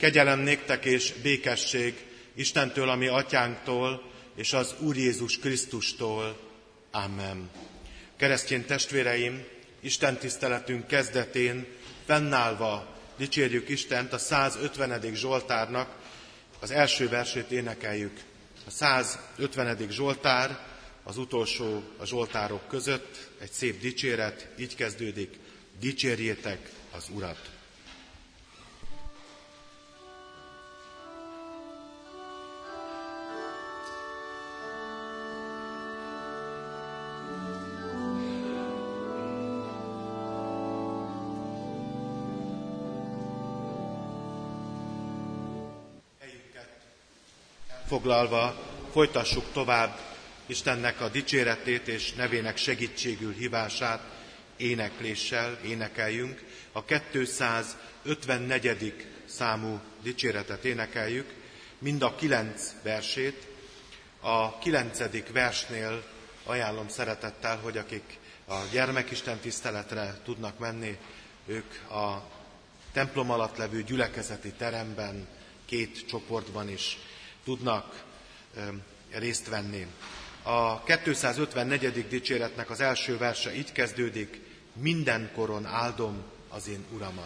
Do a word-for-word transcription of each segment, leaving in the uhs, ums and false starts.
Kegyelem néktek és békesség Istentől, a mi atyánktól, és az Úr Jézus Krisztustól. Amen. Keresztény testvéreim, Isten tiszteletünk kezdetén fennállva dicsérjük Istent, a százötvenedik Zsoltárnak az első versét énekeljük. A százötvenedik Zsoltár az utolsó a zsoltárok között, egy szép dicséret, így kezdődik: dicsérjétek az Urat! Foglalva folytassuk tovább Istennek a dicséretét és nevének segítségül hívását énekléssel, énekeljünk. A kétszázötvennegyedik számú dicséretet énekeljük, mind a kilenc versét. A kilencedik versnél ajánlom szeretettel, hogy akik a gyermekisten tiszteletre tudnak menni, ők a templom alatt levő gyülekezeti teremben két csoportban is tudnak részt venni. A kétszázötvennegyedik dicséretnek az első verse így kezdődik: mindenkoron áldom az én Uramat.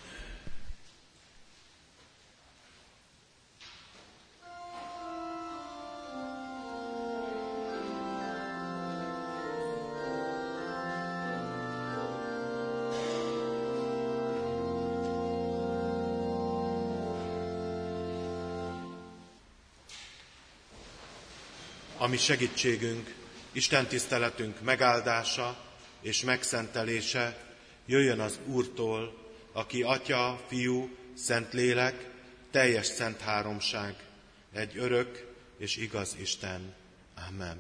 A mi segítségünk, Isten tiszteletünk megáldása és megszentelése jöjjön az Úrtól, aki Atya, Fiú, Szentlélek, teljes szent háromság, egy örök és igaz Isten. Amen.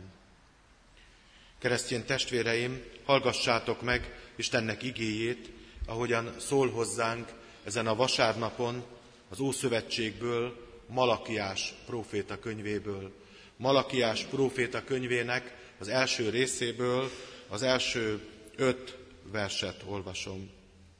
Keresztény testvéreim, hallgassátok meg Istennek igéjét, ahogyan szól hozzánk ezen a vasárnapon az Ószövetségből, Malakiás próféta könyvéből. Malakiás próféta könyvének az első részéből az első öt verset olvasom.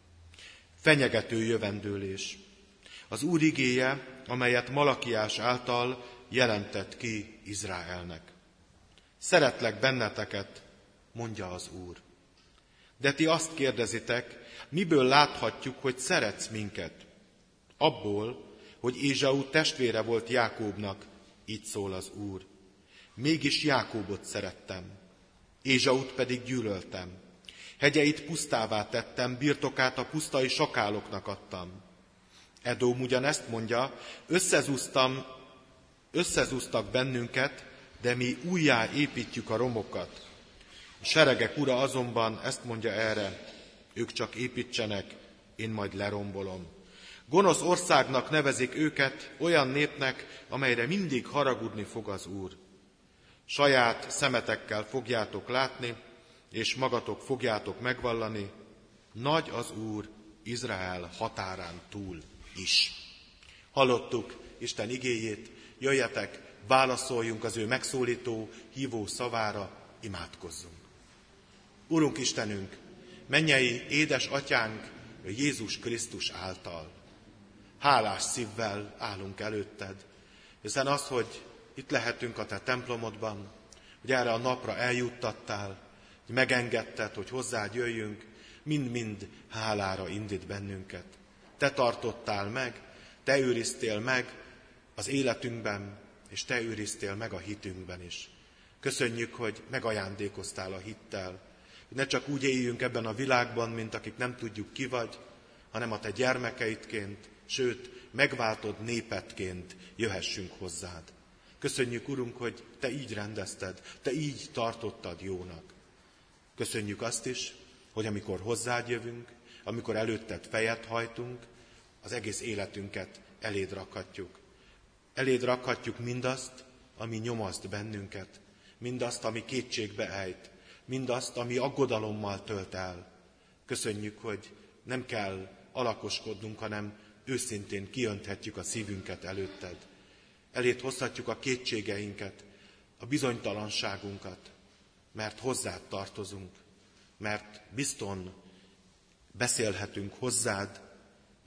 Fenyegető jövendőlés. Az Úr igéje, amelyet Malakiás által jelentett ki Izraelnek. Szeretlek benneteket, mondja az Úr. De ti azt kérdezitek, miből láthatjuk, hogy szeretsz minket? Abból, hogy Ézsau testvére volt Jákóbnak, így szól az Úr. Mégis Jákóbot szerettem, Ézsaut pedig gyűlöltem. Hegyeit pusztává tettem, birtokát a pusztai sakáloknak adtam. Edóm ugyanezt mondja, összezúztam, összezúztak bennünket, de mi újjá építjük a romokat. A seregek ura azonban ezt mondja erre, ők csak építsenek, én majd lerombolom. Gonosz országnak nevezik őket, olyan népnek, amelyre mindig haragudni fog az Úr. Saját szemetekkel fogjátok látni, és magatok fogjátok megvallani, nagy az Úr Izrael határán túl is. Hallottuk Isten igéjét, jöjjetek, válaszoljunk az ő megszólító, hívó szavára, imádkozzunk. Urunk Istenünk, mennyei édes atyánk Jézus Krisztus által. Hálás szívvel állunk előtted, hiszen az, hogy itt lehetünk a te templomodban, hogy erre a napra eljuttattál, hogy megengedted, hogy hozzád jöjjünk, mind-mind hálára indít bennünket. Te tartottál meg, te őriztél meg az életünkben, és te őriztél meg a hitünkben is. Köszönjük, hogy megajándékoztál a hittel, hogy ne csak úgy éljünk ebben a világban, mint akik nem tudjuk ki vagy, hanem a te gyermekeidként, sőt, megváltott népedként jöhessünk hozzád. Köszönjük, Urunk, hogy te így rendezted, te így tartottad jónak. Köszönjük azt is, hogy amikor hozzád jövünk, amikor előtted fejet hajtunk, az egész életünket eléd rakhatjuk. Eléd rakhatjuk mindazt, ami nyomaszt bennünket, mindazt, ami kétségbe ejt, mindazt, ami aggodalommal tölt el. Köszönjük, hogy nem kell alakoskodnunk, hanem őszintén kiönthetjük a szívünket előtted. Eléd hozhatjuk a kétségeinket, a bizonytalanságunkat, mert hozzád tartozunk, mert bizton beszélhetünk hozzád,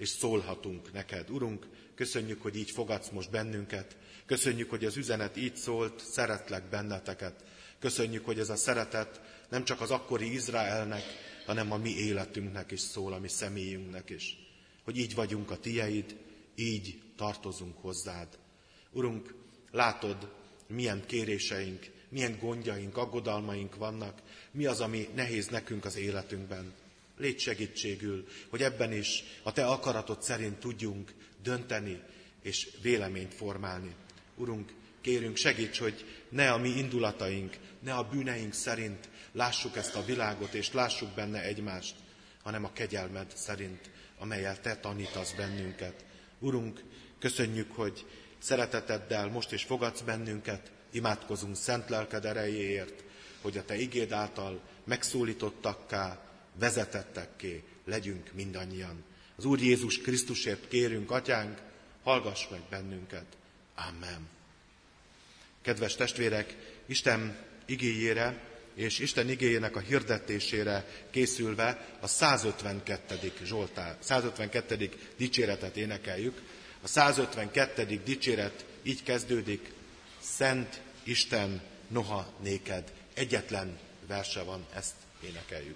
és szólhatunk neked. Urunk, köszönjük, hogy így fogadsz most bennünket. Köszönjük, hogy az üzenet így szólt, szeretlek benneteket. Köszönjük, hogy ez a szeretet nem csak az akkori Izraelnek, hanem a mi életünknek is szól, a mi személyünknek is. Hogy így vagyunk a tieid, így tartozunk hozzád. Urunk, látod, milyen kéréseink, milyen gondjaink, aggodalmaink vannak, mi az, ami nehéz nekünk az életünkben. Légy segítségül, hogy ebben is a te akaratod szerint tudjunk dönteni és véleményt formálni. Urunk, kérünk, segíts, hogy ne a mi indulataink, ne a bűneink szerint lássuk ezt a világot, és lássuk benne egymást, hanem a kegyelmed szerint, amelyel te tanítasz bennünket. Urunk, köszönjük, hogy szereteteddel most is fogadsz bennünket, imádkozunk szent lelked erejéért, hogy a te igéd által megszólítottakká, vezetettekké legyünk mindannyian. Az Úr Jézus Krisztusért kérünk, Atyánk, hallgass meg bennünket. Amen. Kedves testvérek, Isten igéjére és Isten igéjének a hirdetésére készülve a százötvenkettedik Zsoltár, százötvenkettedik dicséretet énekeljük. A százötvenkettedik dicséret így kezdődik: Szent Isten, noha néked. Egyetlen verse van, ezt énekeljük.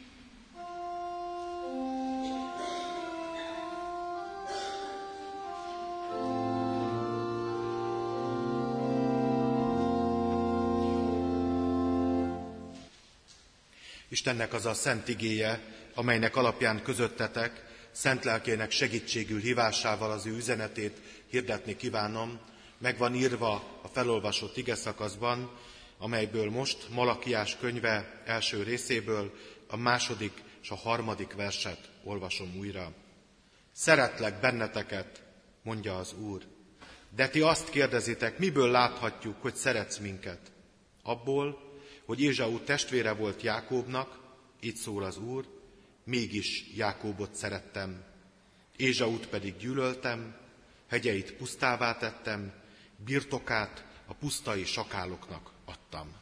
Istennek az a szent igéje, amelynek alapján közöttetek, szent lelkének segítségül hívásával az ő üzenetét hirdetni kívánom, meg van írva a felolvasott igeszakaszban, amelyből most Malakiás könyve első részéből a második és a harmadik verset olvasom újra. Szeretlek benneteket, mondja az Úr, de ti azt kérdezitek, miből láthatjuk, hogy szeretsz minket? Abból, hogy Ézsau testvére volt Jákóbnak, így szól az Úr, mégis Jákóbot szerettem, Ézsaut pedig gyűlöltem, hegyeit pusztává tettem, birtokát a pusztai sakáloknak adtam.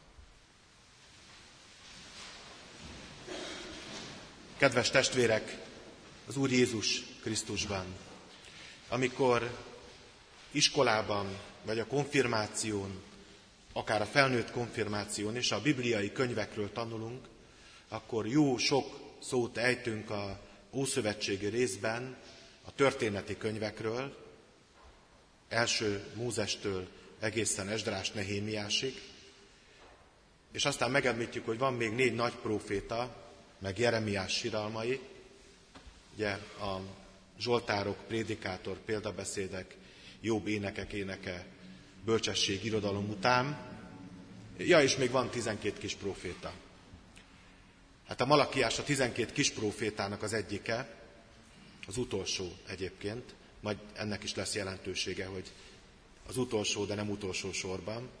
Kedves testvérek, az Úr Jézus Krisztusban, amikor iskolában vagy a konfirmáción, akár a felnőtt konfirmáción is a bibliai könyvekről tanulunk, akkor jó sok szót ejtünk a ószövetségi részben a történeti könyvekről, első Mózestől egészen Esdrás, Nehémiásig, és aztán megemlítjük, hogy van még négy nagy próféta, meg Jeremiás síralmai, ugye a zsoltárok, prédikátor, példabeszédek, Jobb énekek éneke, bölcsesség, irodalom után. Ja, és még van tizenkét kis próféta. Hát a Malakiás a tizenkét kis prófétának az egyike, az utolsó egyébként, majd ennek is lesz jelentősége, hogy az utolsó, de nem utolsó sorban,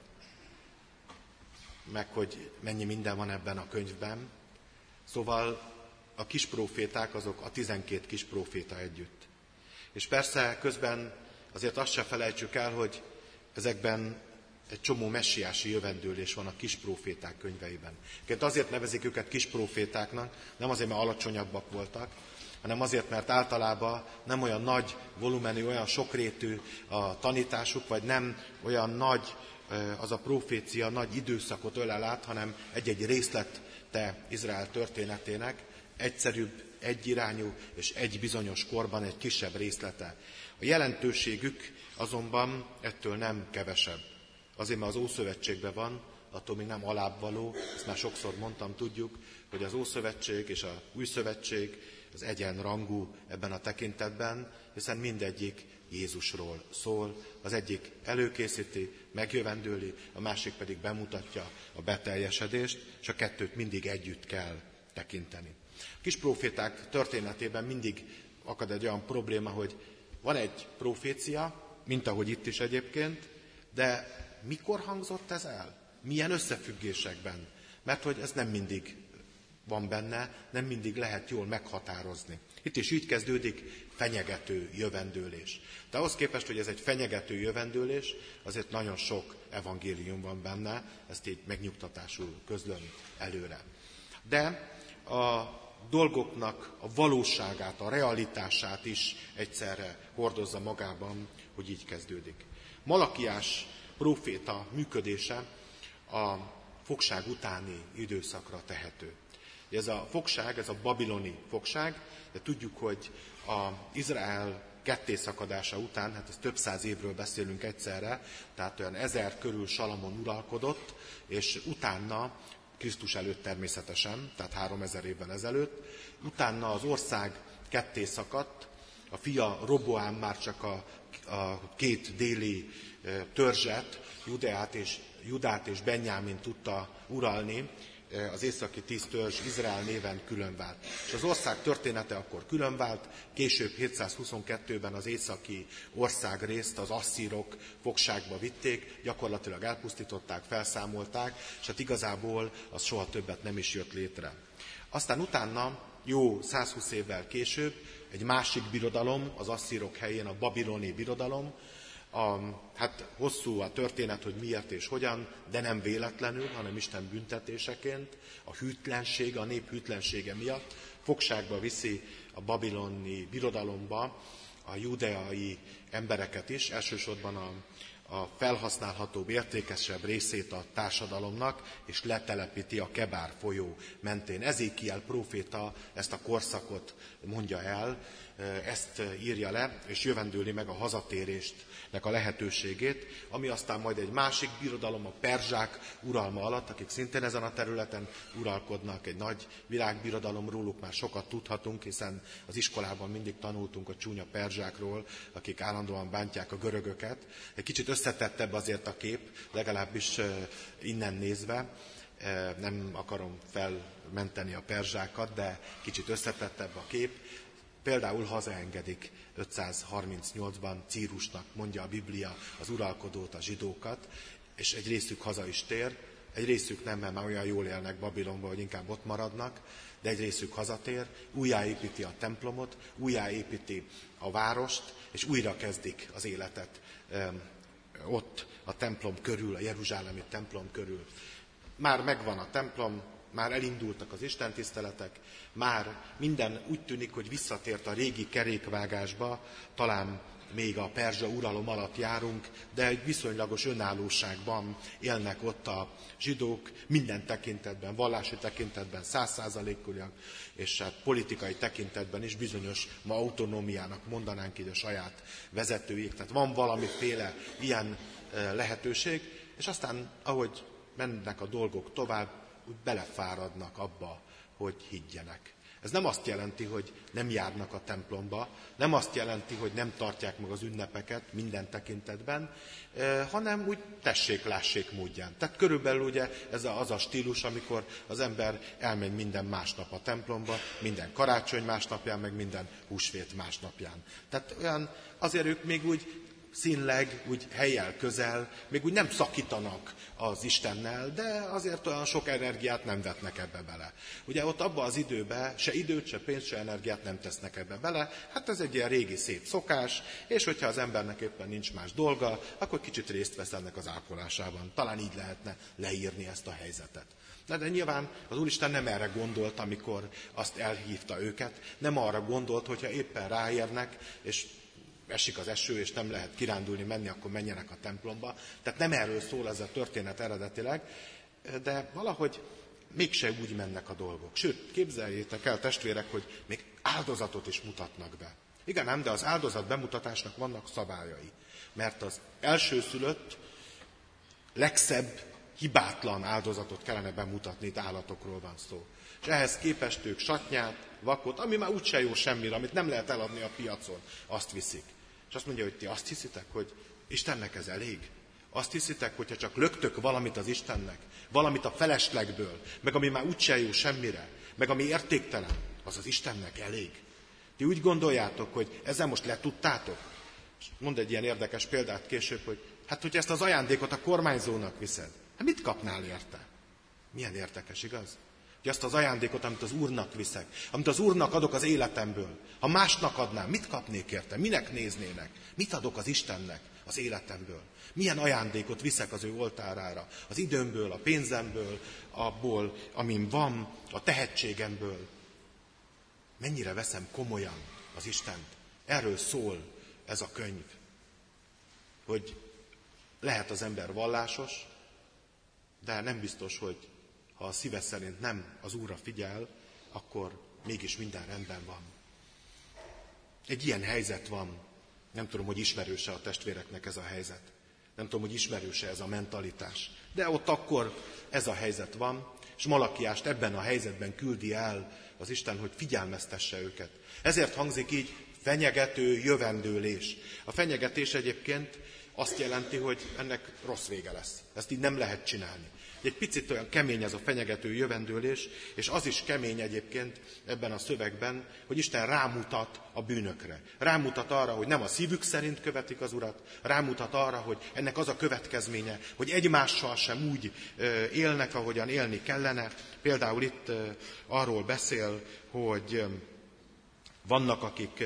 meg hogy mennyi minden van ebben a könyvben. Szóval a kis próféták azok a tizenkét kis próféta együtt. És persze közben azért azt se felejtsük el, hogy ezekben egy csomó messiási jövendőlés van a kis próféták könyveiben. Azért nevezik őket kis prófétáknak, nem azért, mert alacsonyabbak voltak, hanem azért, mert általában nem olyan nagy volumenű, olyan sokrétű a tanításuk, vagy nem olyan nagy az a profécia, nagy időszakot ölel át, hanem egy-egy részlete Izrael történetének, egyszerűbb, egyirányú és egy bizonyos korban egy kisebb részlete. A jelentőségük azonban ettől nem kevesebb. Azért, mert az Ószövetségben van, attól még nem alábbvaló, ezt már sokszor mondtam, tudjuk, hogy az Ószövetség és az Új Szövetség az egyenrangú ebben a tekintetben, hiszen mindegyik Jézusról szól. Az egyik előkészíti, megjövendőli, a másik pedig bemutatja a beteljesedést, és a kettőt mindig együtt kell tekinteni. A kis próféták történetében mindig akad egy olyan probléma, hogy van egy profécia, mint ahogy itt is egyébként, de mikor hangzott ez el? Milyen összefüggésekben? Mert hogy ez nem mindig van benne, nem mindig lehet jól meghatározni. Itt is így kezdődik fenyegető jövendőlés. De ahhoz képest, hogy ez egy fenyegető jövendőlés, azért nagyon sok evangélium van benne, ezt így megnyugtatásul közlöm előre. De a dolgoknak a valóságát, a realitását is egyszerre hordozza magában, hogy így kezdődik. Malakiás próféta működése a fogság utáni időszakra tehető. Ez a fogság, ez a babiloni fogság, de tudjuk, hogy az Izrael kettészakadása után, hát ez több száz évről beszélünk egyszerre, tehát olyan ezer körül Salamon uralkodott, és utána, Krisztus előtt természetesen, tehát háromezer évvel ezelőtt, utána az ország ketté szakadt, a fia Roboám már csak a, a két déli törzset, Judeát és, Judát és Benjámint tudta uralni, az északi tíz törzs Izrael néven különvált. És az ország története akkor különvált, később hétszázhuszonkettőben az északi országrészt az asszírok fogságba vitték, gyakorlatilag elpusztították, felszámolták, és hát igazából az soha többet nem is jött létre. Aztán utána, jó százhúsz évvel később, egy másik birodalom, az asszírok helyén a babiloni birodalom, A, hát hosszú a történet, hogy miért és hogyan, de nem véletlenül, hanem Isten büntetéseként, a hűtlenség, a nép hűtlensége miatt fogságba viszi a babiloni birodalomba a judeai embereket is, elsősorban a, a felhasználhatóbb, értékesebb részét a társadalomnak, és letelepíti a Kebár folyó mentén. Ezékiel próféta ezt a korszakot mondja el, ezt írja le, és jövendőli meg a hazatérést a lehetőségét, ami aztán majd egy másik birodalom, a perzsák uralma alatt, akik szintén ezen a területen uralkodnak, egy nagy világbirodalom, róluk már sokat tudhatunk, hiszen az iskolában mindig tanultunk a csúnya perzsákról, akik állandóan bántják a görögöket. Egy kicsit összetettebb azért a kép, legalábbis innen nézve, nem akarom felmenteni a perzsákat, de kicsit összetettebb a kép. Például hazaengedik ötszázharmincnyolcban Círusnak, mondja a Biblia, az uralkodót, a zsidókat, és egy részük haza is tér, egy részük nem, mert már olyan jól élnek Babilonban, hogy inkább ott maradnak, de egy részük hazatér, újjáépíti a templomot, újjáépíti a várost, és újra kezdik az életet ott a templom körül, a jeruzsálemi templom körül. Már megvan a templom, már elindultak az istentiszteletek, már minden úgy tűnik, hogy visszatért a régi kerékvágásba, talán még a perzsa uralom alatt járunk, de egy viszonylagos önállóságban élnek ott a zsidók, minden tekintetben, vallási tekintetben száz százalékúak, és hát politikai tekintetben is bizonyos ma autonómiának mondanánk így a saját vezetőik. Tehát van valamiféle ilyen lehetőség, és aztán, ahogy mennek a dolgok tovább, úgy belefáradnak abba, hogy higgyenek. Ez nem azt jelenti, hogy nem járnak a templomba, nem azt jelenti, hogy nem tartják meg az ünnepeket minden tekintetben, hanem úgy tessék-lássék módján. Tehát körülbelül ugye ez az a stílus, amikor az ember elmegy minden másnap a templomba, minden karácsony másnapján, meg minden húsvét másnapján. Tehát olyan, azért ők még úgy színleg, úgy helyjel közel, még úgy nem szakítanak az Istennel, de azért olyan sok energiát nem vetnek ebbe bele. Ugye ott abban az időben se időt, se pénzt, se energiát nem tesznek ebbe bele, hát ez egy ilyen régi szép szokás, és hogyha az embernek éppen nincs más dolga, akkor kicsit részt vesz ennek az ápolásában. Talán így lehetne leírni ezt a helyzetet. De, de nyilván az Úristen nem erre gondolt, amikor azt elhívta őket, nem arra gondolt, hogyha éppen ráérnek, és esik az eső, és nem lehet kirándulni, menni, akkor menjenek a templomba. Tehát nem erről szól ez a történet eredetileg, de valahogy mégse úgy mennek a dolgok. Sőt, képzeljétek el, testvérek, hogy még áldozatot is mutatnak be. Igen, ám, de az áldozat bemutatásnak vannak szabályai. Mert az elsőszülött, legszebb, hibátlan áldozatot kellene bemutatni, itt állatokról van szó. És ehhez képest ők satnyát, vakot, ami már úgyse jó semmire, amit nem lehet eladni a piacon, azt viszik. És azt mondja, hogy ti azt hiszitek, hogy Istennek ez elég? Azt hiszitek, hogyha csak löktök valamit az Istennek, valamit a feleslegből, meg ami már úgyse jó semmire, meg ami értéktelen, az az Istennek elég? Ti úgy gondoljátok, hogy ezzel most letudtátok? Mond egy ilyen érdekes példát később, hogy hát, hogyha ezt az ajándékot a kormányzónak viszed, hát mit kapnál érte? Milyen érdekes, igaz? Hogy azt az ajándékot, amit az Úrnak viszek, amit az Úrnak adok az életemből, ha másnak adnám, mit kapnék érte? Minek néznének? Mit adok az Istennek az életemből? Milyen ajándékot viszek az ő oltárára? Az időmből, a pénzemből, abból, amin van, a tehetségemből. mennyire veszem komolyan az Istent. Erről szól ez a könyv. Hogy lehet az ember vallásos, de nem biztos, hogy ha a szíve szerint nem az Úrra figyel, akkor mégis minden rendben van. Egy ilyen helyzet van. Nem tudom, hogy ismerőse a testvéreknek ez a helyzet. Nem tudom, hogy ismerőse ez a mentalitás. De ott akkor ez a helyzet van, és Malakiást ebben a helyzetben küldi el az Isten, hogy figyelmeztesse őket. Ezért hangzik így fenyegető jövendőlés. A fenyegetés egyébként azt jelenti, hogy ennek rossz vége lesz. Ezt így nem lehet csinálni. Egy picit olyan kemény ez a fenyegető jövendőlés, és az is kemény egyébként ebben a szövegben, hogy Isten rámutat a bűnökre. Rámutat arra, hogy nem a szívük szerint követik az Urat, rámutat arra, hogy ennek az a következménye, hogy egymással sem úgy élnek, ahogyan élni kellene. Például itt arról beszél, hogy vannak, akik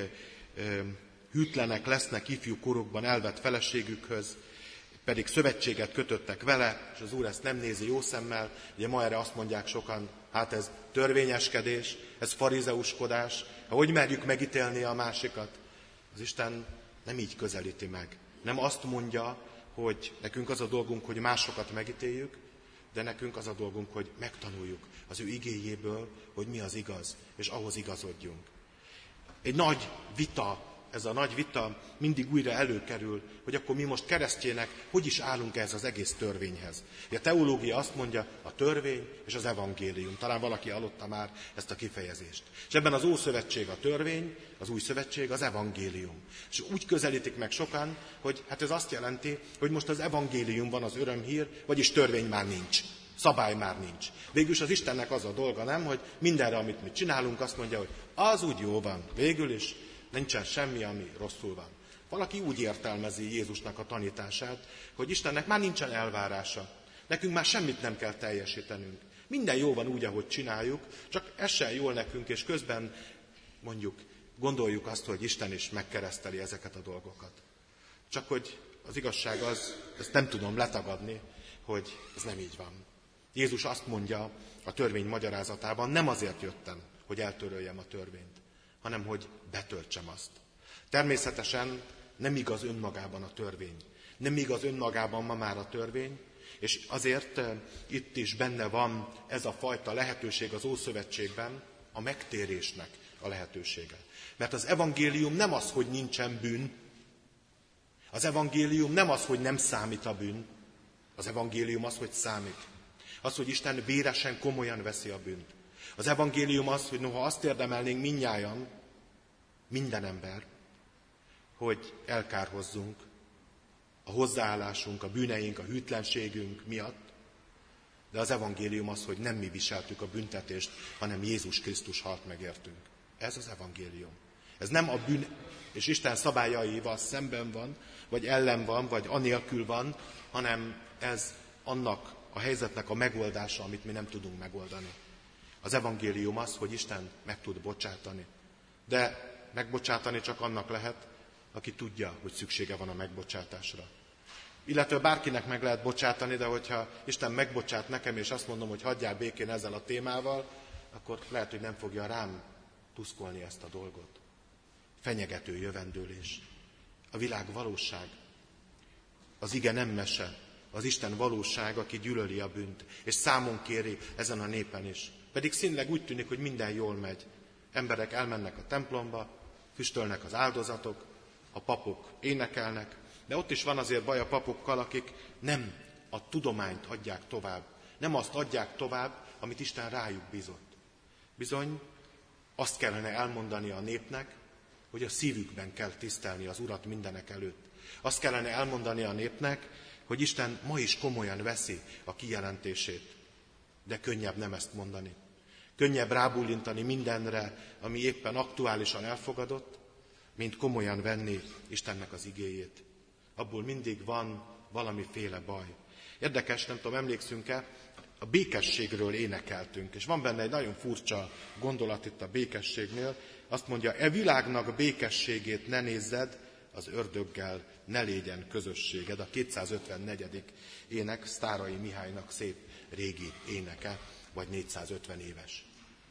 hűtlenek lesznek ifjú korukban elvett feleségükhöz, pedig szövetséget kötöttek vele, és az Úr ezt nem nézi jó szemmel. Ugye ma erre azt mondják sokan, hát ez törvényeskedés, ez farizeuskodás, hogy merjük megítélni a másikat. Az Isten nem így közelíti meg. Nem azt mondja, hogy nekünk az a dolgunk, hogy másokat megítéljük, de nekünk az a dolgunk, hogy megtanuljuk az ő igéjéből, hogy mi az igaz, és ahhoz igazodjunk. Egy nagy vita, ez a nagy vita mindig újra előkerül, hogy akkor mi most keresztjének, hogy is állunk ehhez az egész törvényhez. A teológia azt mondja, a törvény és az evangélium. Talán valaki hallotta már ezt a kifejezést. És ebben az Ószövetség a törvény, az Új Szövetség az evangélium. És úgy közelítik meg sokan, hogy hát ez azt jelenti, hogy most az evangélium van az örömhír, vagyis törvény már nincs. Szabály már nincs. Végülis az Istennek az a dolga, nem, hogy mindenre, amit mi csinálunk, azt mondja, hogy az úgy jó van. Végül is nincsen semmi, ami rosszul van. Valaki úgy értelmezi Jézusnak a tanítását, hogy Istennek már nincsen elvárása. Nekünk már semmit nem kell teljesítenünk. Minden jó van úgy, ahogy csináljuk, csak ez sem jól nekünk, és közben mondjuk gondoljuk azt, hogy Isten is megkereszteli ezeket a dolgokat. Csak hogy az igazság az, ezt nem tudom letagadni, hogy ez nem így van. Jézus azt mondja a törvény magyarázatában, nem azért jöttem, hogy eltöröljem a törvényt, hanem hogy betöltsem azt. Természetesen nem igaz önmagában a törvény. Nem igaz önmagában ma már a törvény, és azért itt is benne van ez a fajta lehetőség az Ószövetségben, a megtérésnek a lehetősége. Mert az evangélium nem az, hogy nincsen bűn. Az evangélium nem az, hogy nem számít a bűn. Az evangélium az, hogy számít. Az, hogy Isten véresen, komolyan veszi a bűnt. Az evangélium az, hogy noha azt érdemelnénk mindnyájan, minden ember, hogy elkárhozzunk a hozzáállásunk, a bűneink, a hűtlenségünk miatt, de az evangélium az, hogy nem mi viseltük a büntetést, hanem Jézus Krisztus halt meg értünk. Ez az evangélium. Ez nem a bűn és Isten szabályaival szemben van, vagy ellen van, vagy anélkül van, hanem ez annak a helyzetnek a megoldása, amit mi nem tudunk megoldani. Az evangélium az, hogy Isten meg tud bocsátani. De megbocsátani csak annak lehet, aki tudja, hogy szüksége van a megbocsátásra. Illetve bárkinek meg lehet bocsátani, de hogyha Isten megbocsát nekem, és azt mondom, hogy hagyjál békén ezzel a témával, akkor lehet, hogy nem fogja rám tuszkolni ezt a dolgot. Fenyegető jövendőlés. A világ valóság. Az ige nem mese. Az Isten valóság, aki gyűlöli a bűnt, és számon kéri ezen a népen is. Pedig színleg úgy tűnik, hogy minden jól megy. Emberek elmennek a templomba, füstölnek az áldozatok, a papok énekelnek, de ott is van azért baj a papokkal, akik nem a tudományt adják tovább. Nem azt adják tovább, amit Isten rájuk bízott. Bizony, azt kellene elmondani a népnek, hogy a szívükben kell tisztelni az Urat mindenek előtt. Azt kellene elmondani a népnek, hogy Isten ma is komolyan veszi a kijelentését. De könnyebb nem ezt mondani. Könnyebb rábólintani mindenre, ami éppen aktuálisan elfogadott, mint komolyan venni Istennek az igéjét. Abból mindig van valamiféle baj. Érdekes, nem tudom, emlékszünk-e, a békességről énekeltünk, és van benne egy nagyon furcsa gondolat itt a békességnél. Azt mondja, e világnak békességét ne nézzed, az ördöggel ne légyen közösséged. A kétszázötvennegyedik ének Sztárai Mihálynak szép régi éneke, vagy négyszázötven éves.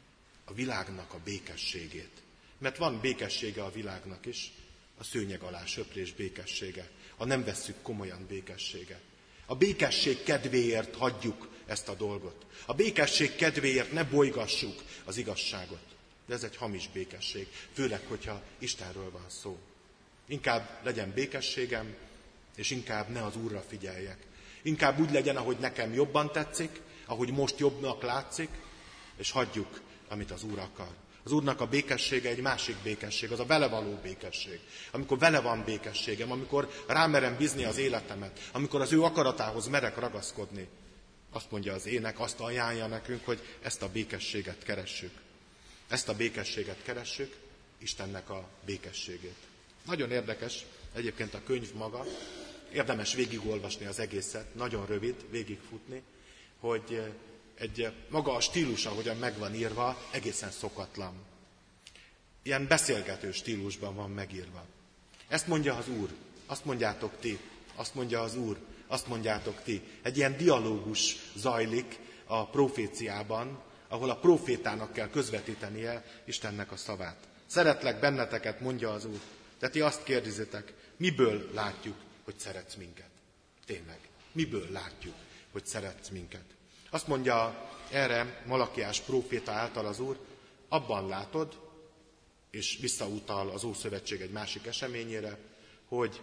a világnak a békességét. Mert van békessége a világnak is, a szőnyeg alá söprés békessége, a nem vesszük komolyan békessége. A békesség kedvéért hagyjuk ezt a dolgot. A békesség kedvéért ne bolygassuk az igazságot. De ez egy hamis békesség, főleg, hogyha Istenről van szó. Inkább legyen békességem, és inkább ne az Úrra figyeljek. Inkább úgy legyen, ahogy nekem jobban tetszik, ahogy most jobbnak látszik, és hagyjuk, amit az Úr akar. Az Úrnak a békessége egy másik békesség, az a vele való békesség. Amikor vele van békességem, amikor rámerem bízni az életemet, amikor az ő akaratához merek ragaszkodni. Azt mondja az ének, azt ajánlja nekünk, hogy ezt a békességet keressük. Ezt a békességet keressük, Istennek a békességét. Nagyon érdekes egyébként a könyv maga, érdemes végigolvasni az egészet, nagyon rövid, végigfutni, hogy egy maga a stílus, ahogyan meg van írva, egészen szokatlan. Ilyen beszélgető stílusban van megírva. Ezt mondja az Úr, azt mondjátok ti, azt mondja az Úr, azt mondjátok ti. Egy ilyen dialógus zajlik a proféciában, ahol a profétának kell közvetítenie Istennek a szavát. Szeretlek benneteket, mondja az Úr, de ti azt kérdezitek, miből látjuk, hogy szeretsz minket? Tényleg, miből látjuk, hogy szeretsz minket? Azt mondja erre Malakiás próféta által az Úr, abban látod, és visszautal az Ószövetség egy másik eseményére, hogy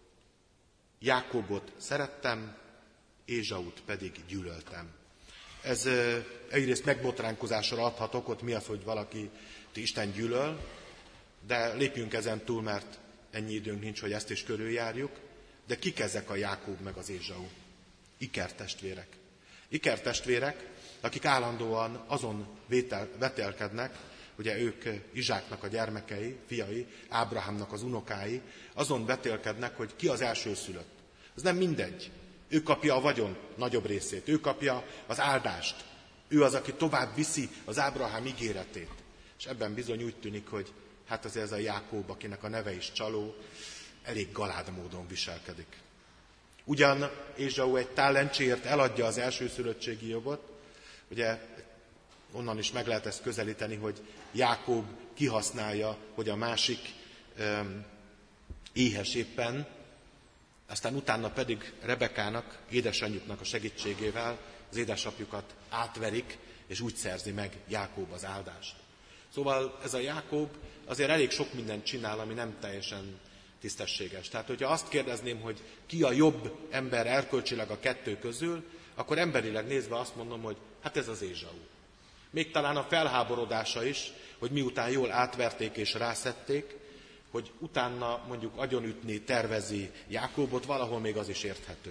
Jákobot szerettem, Ézsaut pedig gyűlöltem. Ez egyrészt megbotránkozásra adhat okot, mi az, hogy valaki Isten gyűlöl, de lépjünk ezen túl, mert ennyi időnk nincs, hogy ezt is körüljárjuk. De kik ezek a Jákob meg az Ézsau? Ikertestvérek. Ikertestvérek, akik állandóan azon vétel, vetelkednek, ugye ők Izsáknak a gyermekei, fiai, Ábrahámnak az unokái, azon vetélkednek, hogy ki az elsőszülött. Ez nem mindegy. Ő kapja a vagyon nagyobb részét, ő kapja az áldást. Ő az, aki tovább viszi az Ábrahám ígéretét. És ebben bizony úgy tűnik, hogy hát azért ez a Jákob, akinek a neve is csaló, elég galád módon viselkedik. Ugyan Ézsau egy tálentséért eladja az elsőszülöttségi jogot, ugye onnan is meg lehet ezt közelíteni, hogy Jákob kihasználja, hogy a másik um, éhes éppen, aztán utána pedig Rebekának, édesanyjuknak a segítségével az édesapjukat átverik, és úgy szerzi meg Jákob az áldást. Szóval ez a Jákob azért elég sok mindent csinál, ami nem teljesen tisztességes. Tehát, hogyha azt kérdezném, hogy ki a jobb ember erkölcsileg a kettő közül, akkor emberileg nézve azt mondom, hogy hát ez az Ézsau. Még talán a felháborodása is, hogy miután jól átverték és rászették, hogy utána mondjuk agyonütni tervezi Jákobot, valahol még az is érthető.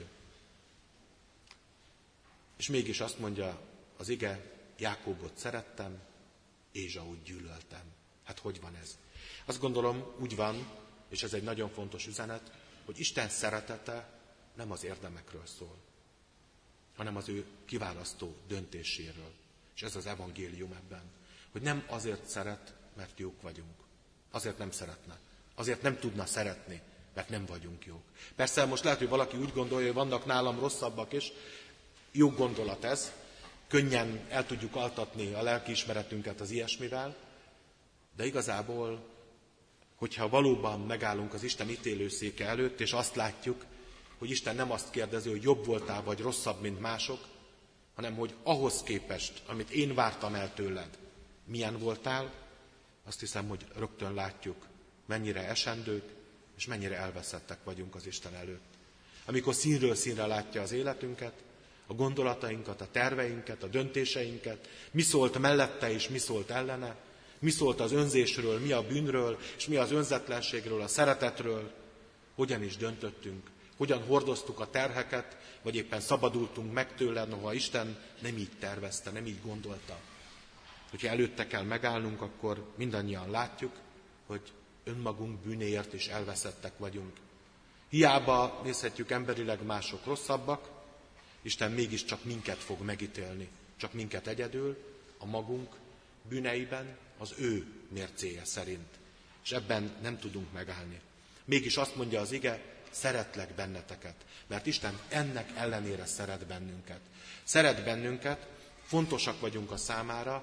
És mégis azt mondja az ige, Jákobot szerettem, Ézsaut gyűlöltem. Hát hogy van ez? Azt gondolom, úgy van, és ez egy nagyon fontos üzenet, hogy Isten szeretete nem az érdemekről szól, hanem az ő kiválasztó döntéséről. És ez az evangélium ebben, hogy nem azért szeret, mert jók vagyunk. Azért nem szeretne. Azért nem tudna szeretni, mert nem vagyunk jók. Persze most lehet, hogy valaki úgy gondolja, hogy vannak nálam rosszabbak is. Jó gondolat ez. Könnyen el tudjuk altatni a lelkiismeretünket az ilyesmivel, de igazából, hogyha valóban megállunk az Isten ítélőszéke előtt, és azt látjuk, hogy Isten nem azt kérdezi, hogy jobb voltál, vagy rosszabb, mint mások, hanem hogy ahhoz képest, amit én vártam el tőled, milyen voltál, azt hiszem, hogy rögtön látjuk, mennyire esendők, és mennyire elveszettek vagyunk az Isten előtt. Amikor színről színre látja az életünket, a gondolatainkat, a terveinket, a döntéseinket, mi szólt mellette és mi szólt ellene, mi szólt az önzésről, mi a bűnről, és mi az önzetlenségről, a szeretetről, hogyan is döntöttünk, hogyan hordoztuk a terheket, vagy éppen szabadultunk meg tőle, noha Isten nem így tervezte, nem így gondolta. Hogyha előtte kell megállnunk, akkor mindannyian látjuk, hogy önmagunk bűnéért is elveszettek vagyunk. Hiába nézhetjük emberileg mások rosszabbak, Isten mégiscsak minket fog megítélni, csak minket egyedül, a magunk bűneiben, az ő mércéje szerint. És ebben nem tudunk megállni. Mégis azt mondja az ige, szeretlek benneteket, mert Isten ennek ellenére szeret bennünket. Szeret bennünket, fontosak vagyunk a számára,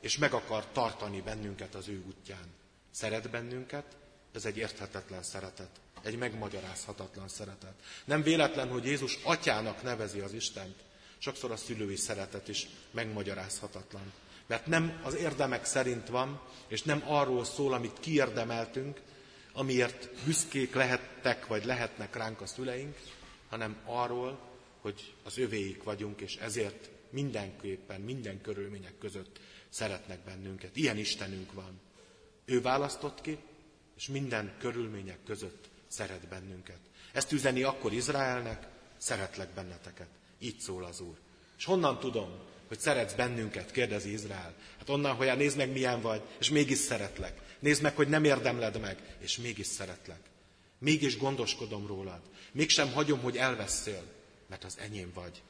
és meg akar tartani bennünket az ő útján. Szeret bennünket, ez egy érthetetlen szeretet, egy megmagyarázhatatlan szeretet. Nem véletlen, hogy Jézus atyának nevezi az Istent. Sokszor a szülői szeretet is megmagyarázhatatlan. Mert nem az érdemek szerint van, és nem arról szól, amit kiérdemeltünk, amiért büszkék lehettek, vagy lehetnek ránk a szüleink, hanem arról, hogy az övéik vagyunk, és ezért mindenképpen, minden körülmények között szeretnek bennünket. Ilyen Istenünk van. Ő választott ki, és minden körülmények között szeret bennünket. Ezt üzeni akkor Izraelnek, szeretlek benneteket. Így szól az Úr. És honnan tudom, hogy szeretsz bennünket, kérdezi Izrael. Hát onnan, hogy nézd meg, milyen vagy, és mégis szeretlek. Nézd meg, hogy nem érdemled meg, és mégis szeretlek. Mégis gondoskodom rólad. Mégsem hagyom, hogy elveszél, mert az enyém vagy.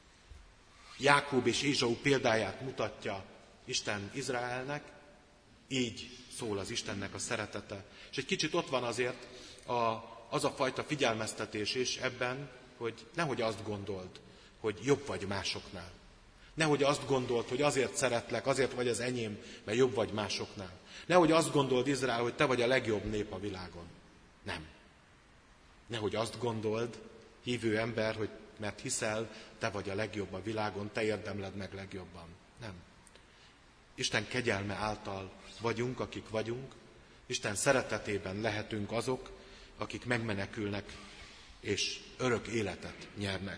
Jákob és Ézsau példáját mutatja Isten Izraelnek, így szól az Istennek a szeretete. És egy kicsit ott van azért a, az a fajta figyelmeztetés is ebben, hogy nehogy azt gondold, hogy jobb vagy másoknál. Nehogy azt gondold, hogy azért szeretlek, azért vagy az enyém, mert jobb vagy másoknál. Nehogy azt gondold, Izrael, hogy te vagy a legjobb nép a világon. Nem. Nehogy azt gondold, hívő ember, hogy mert hiszel, te vagy a legjobb a világon, te érdemled meg legjobban. Nem. Isten kegyelme által vagyunk, akik vagyunk. Isten szeretetében lehetünk azok, akik megmenekülnek és örök életet nyernek.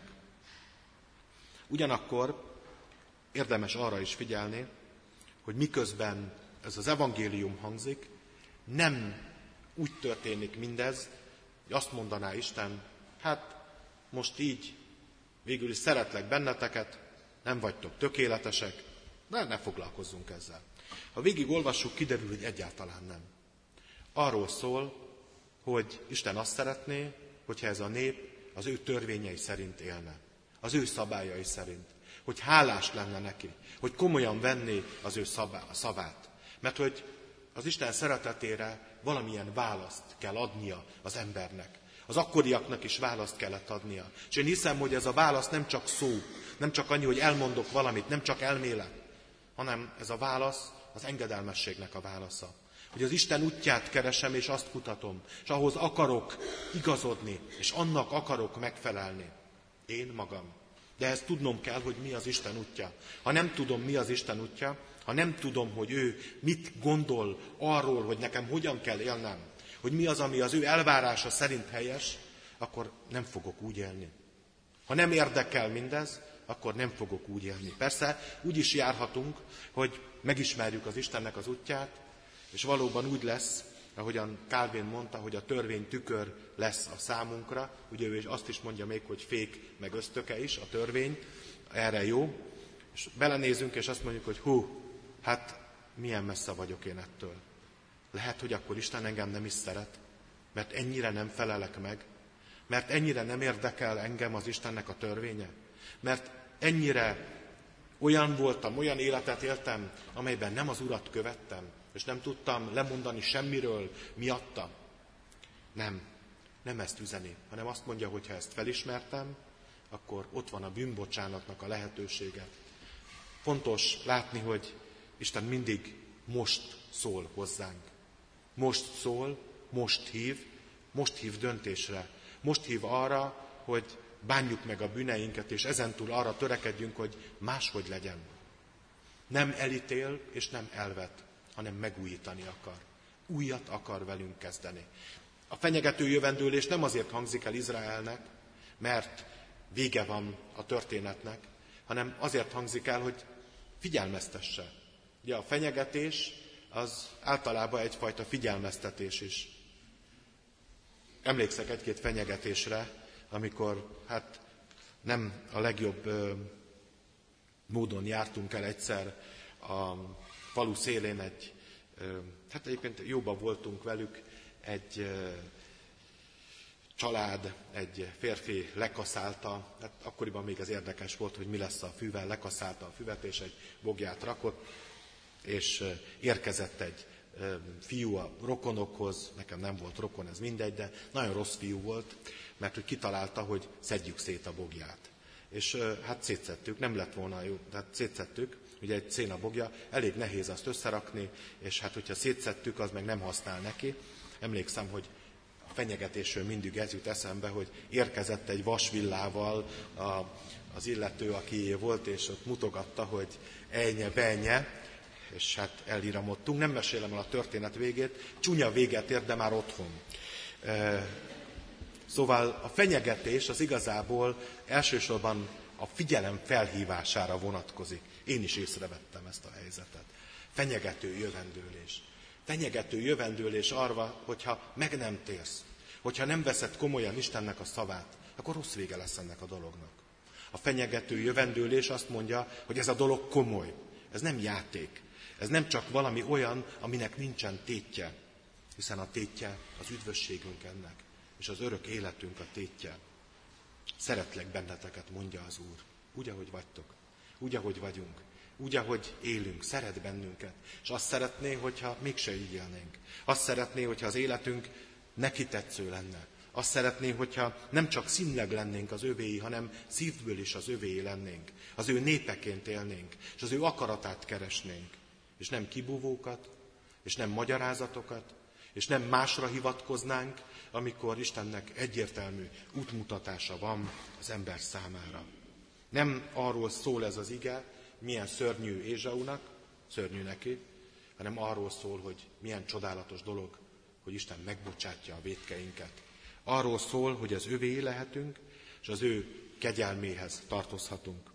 Ugyanakkor érdemes arra is figyelni, hogy miközben ez az evangélium hangzik, nem úgy történik mindez, hogy azt mondaná Isten, hát most így végül is szeretlek benneteket, nem vagytok tökéletesek, de ne foglalkozzunk ezzel. Ha végig olvassuk, kiderül, hogy egyáltalán nem. Arról szól, hogy Isten azt szeretné, hogyha ez a nép az ő törvényei szerint élne, az ő szabályai szerint, hogy hálás lenne neki, hogy komolyan venné az ő szavát. Mert hogy az Isten szeretetére valamilyen választ kell adnia az embernek. Az akkoriaknak is választ kellett adnia. És én hiszem, hogy ez a válasz nem csak szó, nem csak annyi, hogy elmondok valamit, nem csak elmélet, hanem ez a válasz az engedelmességnek a válasza. Hogy az Isten útját keresem, és azt kutatom, és ahhoz akarok igazodni, és annak akarok megfelelni. Én magam. De ezt tudnom kell, hogy mi az Isten útja. Ha nem tudom, mi az Isten útja, ha nem tudom, hogy ő mit gondol arról, hogy nekem hogyan kell élnem, hogy mi az, ami az ő elvárása szerint helyes, akkor nem fogok úgy élni. Ha nem érdekel mindez, akkor nem fogok úgy élni. Persze úgy is járhatunk, hogy megismerjük az Istennek az útját, és valóban úgy lesz, ahogyan Calvin mondta, hogy a törvény tükör lesz a számunkra. Ugye ő azt is mondja még, hogy fék meg ösztöke is, a törvény, erre jó. És belenézünk, és azt mondjuk, hogy hú, hát milyen messze vagyok én ettől. Lehet, hogy akkor Isten engem nem is szeret, mert ennyire nem felelek meg, mert ennyire nem érdekel engem az Istennek a törvénye, mert ennyire olyan voltam, olyan életet éltem, amelyben nem az Urat követtem, és nem tudtam lemondani semmiről miatta. Nem, nem ezt üzeni, hanem azt mondja, hogy ha ezt felismertem, akkor ott van a bűnbocsánatnak a lehetősége. Fontos látni, hogy Isten mindig most szól hozzánk. Most szól, most hív, most hív döntésre. Most hív arra, hogy bánjuk meg a bűneinket, és ezentúl arra törekedjünk, hogy máshogy legyen. Nem elítél, és nem elvet, hanem megújítani akar. Újat akar velünk kezdeni. A fenyegető jövendőlés nem azért hangzik el Izraelnek, mert vége van a történetnek, hanem azért hangzik el, hogy figyelmeztesse. Ugye a fenyegetés az általában egyfajta figyelmeztetés is. Emlékszek egy-két fenyegetésre, amikor hát nem a legjobb ö, módon jártunk el egyszer a falu szélén egy, ö, hát egyébként jóban voltunk velük, egy ö, család, egy férfi lekaszálta, hát akkoriban még ez érdekes volt, hogy mi lesz a fűvel, lekaszálta a füvet, és egy bogját rakott, és ö, érkezett egy ö, fiú a rokonokhoz, nekem nem volt rokon, ez mindegy, de nagyon rossz fiú volt, mert hogy kitalálta, hogy szedjük szét a bogját. És hát szétszettük, nem lett volna jó, tehát szétszettük, ugye egy cénabogja, elég nehéz azt összerakni, és hát hogyha szétszedtük, az meg nem használ neki. Emlékszem, hogy a fenyegetésről mindig ez jut eszembe, hogy érkezett egy vasvillával a, az illető, aki volt, és ott mutogatta, hogy ejnye, benye, és hát eliramodtunk. Nem mesélem el a történet végét, csúnya véget ért, de már otthon. Szóval a fenyegetés az igazából elsősorban a figyelem felhívására vonatkozik. Én is észrevettem ezt a helyzetet. Fenyegető jövendőlés. Fenyegető jövendőlés arra, hogyha meg nem térsz, hogyha nem veszed komolyan Istennek a szavát, akkor rossz vége lesz ennek a dolognak. A fenyegető jövendőlés azt mondja, hogy ez a dolog komoly. Ez nem játék. Ez nem csak valami olyan, aminek nincsen tétje, hiszen a tétje az üdvösségünk ennek, és az örök életünk a tétje. Szeretlek benneteket, mondja az Úr, úgy, ahogy vagytok, úgy, ahogy vagyunk, úgy, ahogy élünk, szeret bennünket, és azt szeretné, hogyha mégse így élnénk. Azt szeretné, hogyha az életünk neki tetsző lenne. Azt szeretné, hogyha nem csak színleg lennénk az övéi, hanem szívből is az övéi lennénk. Az ő népeként élnénk, és az ő akaratát keresnénk. És nem kibúvókat, és nem magyarázatokat, és nem másra hivatkoznánk, amikor Istennek egyértelmű útmutatása van az ember számára. Nem arról szól ez az ige, milyen szörnyű Ézsaunak, szörnyű neki, hanem arról szól, hogy milyen csodálatos dolog, hogy Isten megbocsátja a vétkeinket. Arról szól, hogy az övé lehetünk, és az ő kegyelméhez tartozhatunk.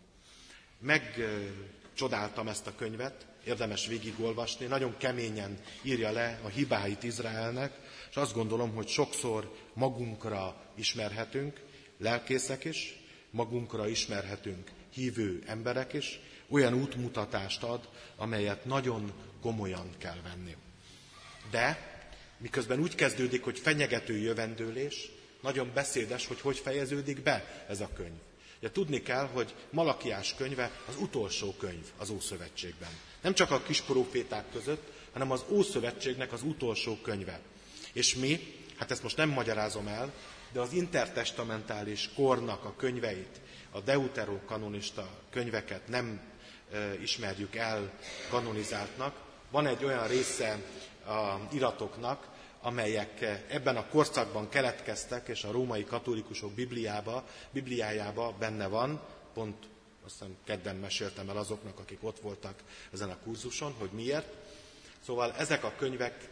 Megcsodáltam ezt a könyvet, érdemes végigolvasni, nagyon keményen írja le a hibáit Izraelnek, és azt gondolom, hogy sokszor magunkra ismerhetünk, lelkészek is, magunkra ismerhetünk, hívő emberek is, olyan útmutatást ad, amelyet nagyon komolyan kell venni. De miközben úgy kezdődik, hogy fenyegető jövendőlés, nagyon beszédes, hogy hogy fejeződik be ez a könyv. Ugye tudni kell, hogy Malakiás könyve az utolsó könyv az Ószövetségben. Nem csak a kis próféták között, hanem az Ószövetségnek az utolsó könyve. És mi, hát ezt most nem magyarázom el, de az intertestamentális kornak a könyveit, a deuterokanonista könyveket nem e, ismerjük el kanonizáltnak. Van egy olyan része az iratoknak, amelyek ebben a korszakban keletkeztek, és a római katolikusok Bibliába, Bibliájába benne van, pont azt hiszem kedden meséltem el azoknak, akik ott voltak ezen a kurzuson, hogy miért. Szóval ezek a könyvek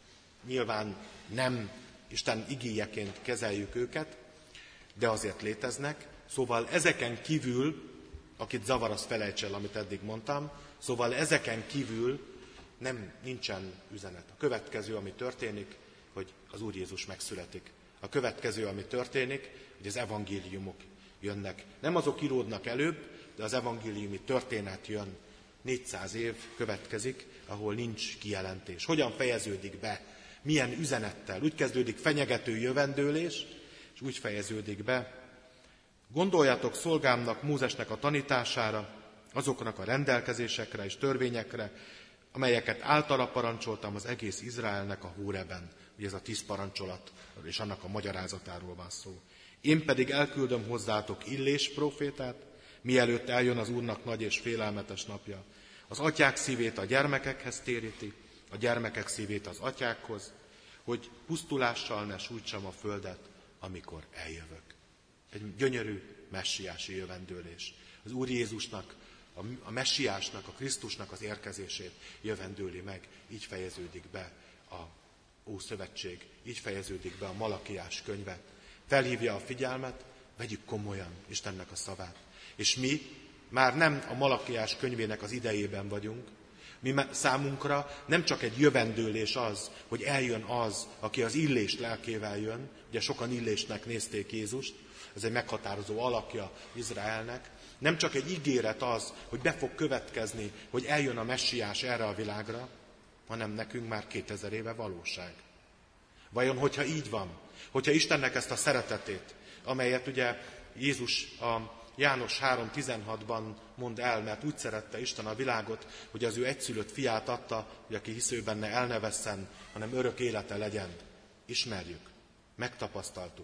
nyilván nem Isten igéjeként kezeljük őket, de azért léteznek. Szóval ezeken kívül, akit zavar, az felejts el, amit eddig mondtam, szóval ezeken kívül nem, nincsen üzenet. A következő, ami történik, hogy az Úr Jézus megszületik. A következő, ami történik, hogy az evangéliumok jönnek. Nem azok íródnak előbb, de az evangéliumi történet jön. négyszáz év következik, ahol nincs kijelentés. Hogyan fejeződik be? Milyen üzenettel? Úgy kezdődik fenyegető jövendőlés, és úgy fejeződik be. Gondoljatok szolgámnak, Mózesnek a tanítására, azoknak a rendelkezésekre és törvényekre, amelyeket általa parancsoltam az egész Izraelnek a Hóreben. Ugye ez a tíz parancsolat, és annak a magyarázatáról van szó. Én pedig elküldöm hozzátok Illés prófétát, mielőtt eljön az Úrnak nagy és félelmetes napja. Az atyák szívét a gyermekekhez téríti, a gyermekek szívét az atyákhoz, hogy pusztulással ne sújtsam a földet, amikor eljövök. Egy gyönyörű messiási jövendőlés. Az Úr Jézusnak, a messiásnak, a Krisztusnak az érkezését jövendőli meg. Így fejeződik be a Ószövetség, így fejeződik be a Malakiás könyve. Felhívja a figyelmet, vegyük komolyan Istennek a szavát. És mi már nem a Malakiás könyvének az idejében vagyunk, mi számunkra nem csak egy jövendőlés az, hogy eljön az, aki az Illés lelkével jön, ugye sokan Illésnek nézték Jézust, ez egy meghatározó alakja Izraelnek, nem csak egy ígéret az, hogy be fog következni, hogy eljön a messiás erre a világra, hanem nekünk már kétezer éve valóság. Vajon, hogyha így van, hogyha Istennek ezt a szeretetét, amelyet ugye Jézus a János három tizenhatban mond el, mert úgy szerette Isten a világot, hogy az ő egyszülött fiát adta, hogy aki hisz ő benne el ne vesszen, hanem örök élete legyen. Ismerjük, megtapasztaltuk.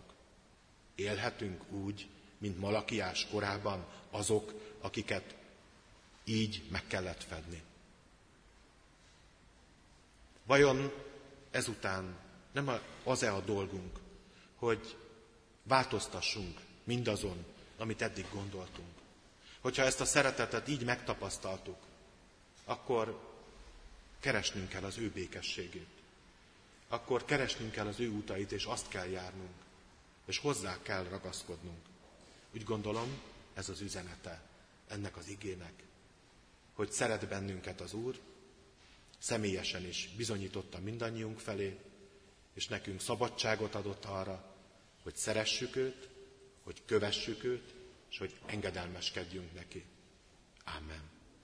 Élhetünk úgy, mint Malakiás korában azok, akiket így meg kellett fedni. Vajon ezután nem az-e a dolgunk, hogy változtassunk mindazon, amit eddig gondoltunk? Hogyha ezt a szeretetet így megtapasztaltuk, akkor keresnünk kell az ő békességét. Akkor keresnünk kell az ő utait, és azt kell járnunk, és hozzá kell ragaszkodnunk. Úgy gondolom, ez az üzenete ennek az igének, hogy szeret bennünket az Úr, személyesen is bizonyította mindannyiunk felé, és nekünk szabadságot adott arra, hogy szeressük őt, hogy kövessük őt, és hogy engedelmeskedjünk neki. Ámen.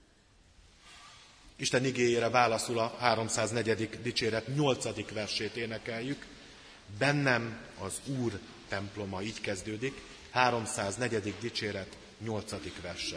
Isten igéjére válaszul a háromszáznegyedik dicséret nyolcadik versét énekeljük. Bennem az Úr temploma, így kezdődik, háromszáznegyedik dicséret nyolcadik verse.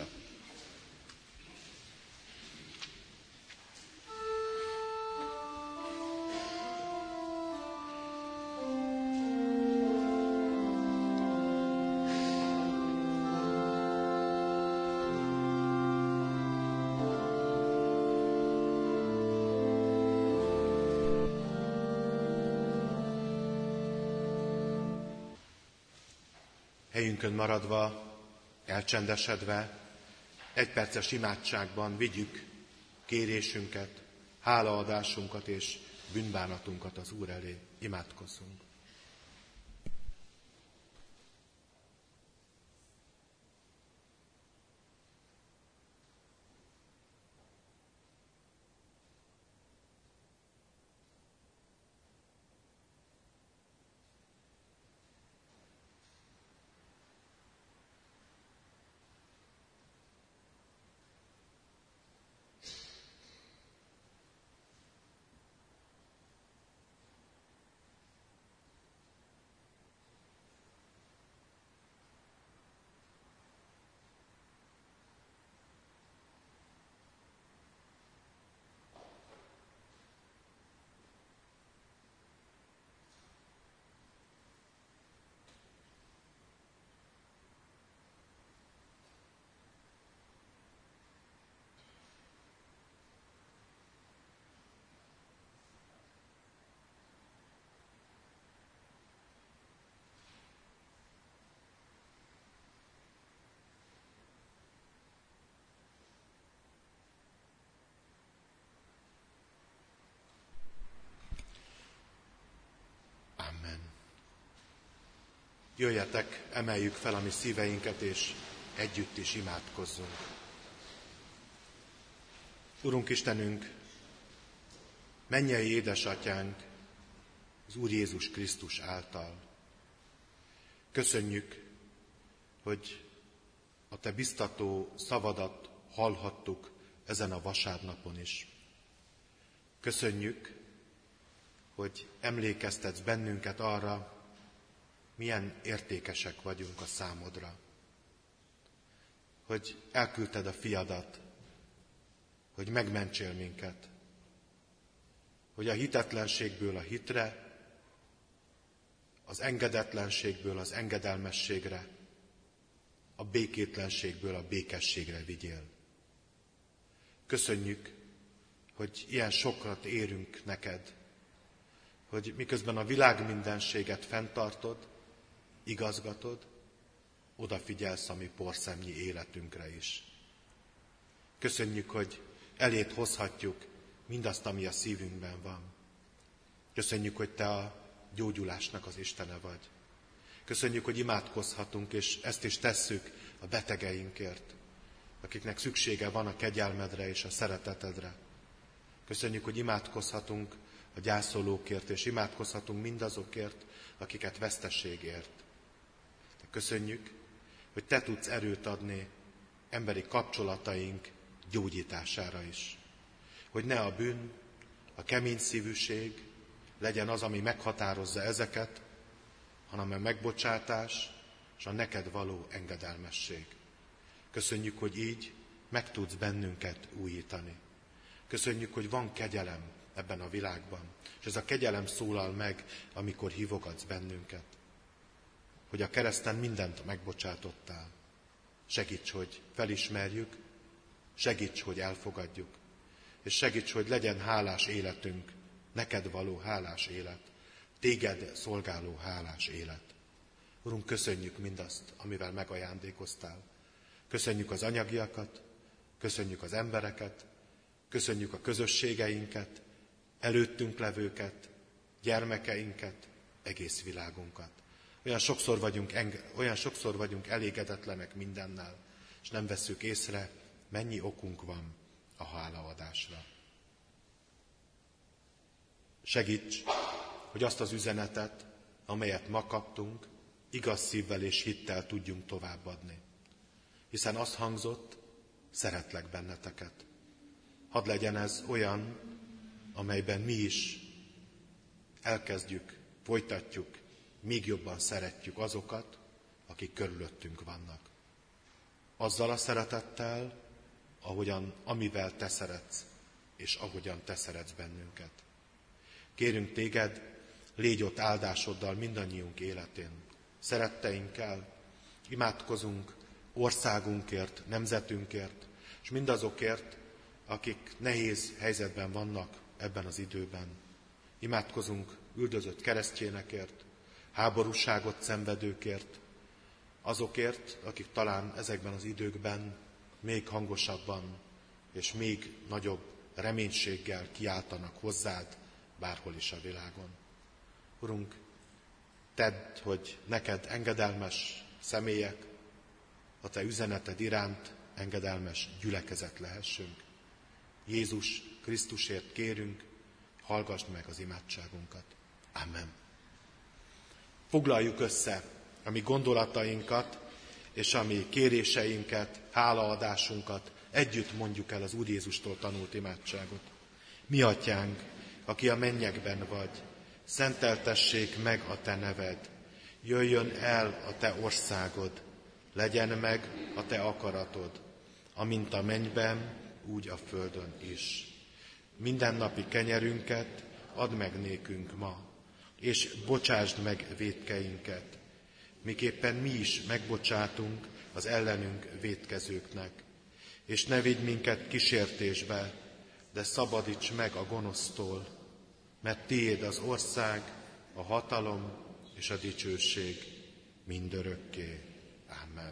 Helyünkön maradva, elcsendesedve, egyperces imádságban vigyük kérésünket, hálaadásunkat és bűnbánatunkat az Úr elé. Imádkozzunk. Jöjjetek, emeljük fel a mi szíveinket, és együtt is imádkozzunk. Urunk Istenünk, mennyei édesatyánk, az Úr Jézus Krisztus által. Köszönjük, hogy a Te biztató szavadat hallhattuk ezen a vasárnapon is. Köszönjük, hogy emlékeztetsz bennünket arra, milyen értékesek vagyunk a számodra. Hogy elküldted a fiadat, hogy megmentsél minket. Hogy a hitetlenségből a hitre, az engedetlenségből az engedelmességre, a békétlenségből a békességre vigyél. Köszönjük, hogy ilyen sokat érünk neked, hogy miközben a világ mindenséget fenntartod, igazgatod, odafigyelsz a mi porszemnyi életünkre is. Köszönjük, hogy eléd hozhatjuk mindazt, ami a szívünkben van. Köszönjük, hogy Te a gyógyulásnak az Istene vagy. Köszönjük, hogy imádkozhatunk, és ezt is tesszük a betegeinkért, akiknek szüksége van a kegyelmedre és a szeretetedre. Köszönjük, hogy imádkozhatunk a gyászolókért, és imádkozhatunk mindazokért, akiket veszteség ért. Köszönjük, hogy Te tudsz erőt adni emberi kapcsolataink gyógyítására is. Hogy ne a bűn, a kemény szívűség legyen az, ami meghatározza ezeket, hanem a megbocsátás és a neked való engedelmesség. Köszönjük, hogy így meg tudsz bennünket újítani. Köszönjük, hogy van kegyelem ebben a világban, és ez a kegyelem szólal meg, amikor hívogatsz bennünket. Hogy a kereszten mindent megbocsátottál. Segíts, hogy felismerjük, Segíts, hogy elfogadjuk, és segíts, hogy legyen hálás életünk, neked való hálás élet, téged szolgáló hálás élet. Urunk, köszönjük mindazt, amivel megajándékoztál. Köszönjük az anyagiakat, köszönjük az embereket, köszönjük a közösségeinket, előttünk levőket, gyermekeinket, egész világunkat. Olyan sokszor vagyunk, enge- olyan sokszor vagyunk elégedetlenek mindennel, és nem vesszük észre, mennyi okunk van a hálaadásra. Segíts, hogy azt az üzenetet, amelyet ma kaptunk, igaz szívvel és hittel tudjunk továbbadni. Hiszen az hangzott, szeretlek benneteket. Hadd legyen ez olyan, amelyben mi is elkezdjük, folytatjuk, még jobban szeretjük azokat, akik körülöttünk vannak. Azzal a szeretettel, ahogyan, amivel te szeretsz, és ahogyan te szeretsz bennünket. Kérünk téged, légy ott áldásoddal mindannyiunk életén, szeretteinkkel, imádkozunk országunkért, nemzetünkért, és mindazokért, akik nehéz helyzetben vannak ebben az időben. Imádkozunk üldözött keresztjénekért, háborúságot szenvedőkért, azokért, akik talán ezekben az időkben még hangosabban és még nagyobb reménységgel kiáltanak hozzád, bárhol is a világon. Urunk, tedd, hogy neked engedelmes személyek, a te üzeneted iránt engedelmes gyülekezet lehessünk. Jézus Krisztusért kérünk, hallgassd meg az imádságunkat. Amen. Foglaljuk össze a mi gondolatainkat és a mi kéréseinket, hálaadásunkat, együtt mondjuk el az Úr Jézustól tanult imádságot. Mi atyánk, aki a mennyekben vagy, szenteltessék meg a te neved, jöjjön el a te országod, legyen meg a te akaratod, amint a mennyben, úgy a földön is. Mindennapi kenyerünket add meg nékünk ma, és bocsásd meg vétkeinket, miképpen mi is megbocsátunk az ellenünk vétkezőknek. És ne vigy minket kísértésbe, de szabadíts meg a gonosztól, mert tiéd az ország, a hatalom és a dicsőség mindörökké. Amen.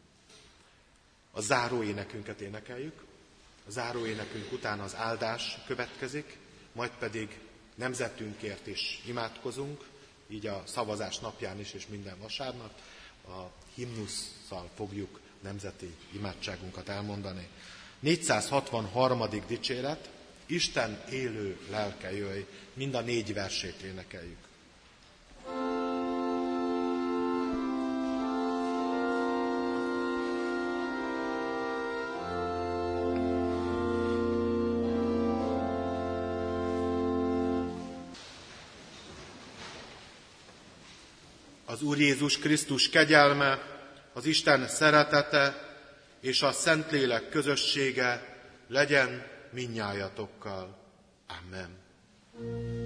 A záróénekünket énekeljük. A záróénekünk után az áldás következik, majd pedig nemzetünkért is imádkozunk, így a szavazás napján is és minden vasárnap a himnusszal fogjuk nemzeti imádságunkat elmondani. négyszázhatvanharmadik dicséret, Isten élő lelke jöjj, mind a négy versét énekeljük. Az Úr Jézus Krisztus kegyelme, az Isten szeretete és a Szentlélek közössége legyen mindnyájatokkal. Amen.